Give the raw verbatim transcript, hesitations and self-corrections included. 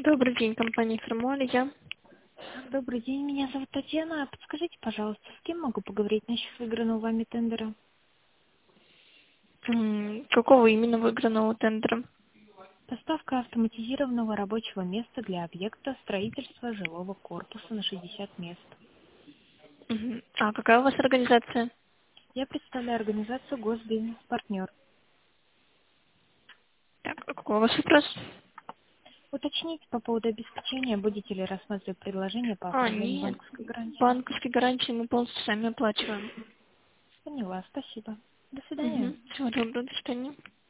Добрый день, компания «Фермолия». Добрый день, меня зовут Татьяна. Подскажите, пожалуйста, с кем могу поговорить насчет выигранного вами тендера? М, Какого именно выигранного тендера? Поставка автоматизированного рабочего места для объекта строительства жилого корпуса на шестьдесят мест. Мгм. А какая у вас организация? Я представляю организацию «Госбизнес-партнер». Так, а какой у вас вопрос? Уточните по поводу обеспечения, будете ли рассматривать предложение по А, оформлению нет, банковской гарантии. банковские гарантии мы полностью сами оплачиваем. Поняла, спасибо. До свидания. Угу. Всего доброго, до свидания.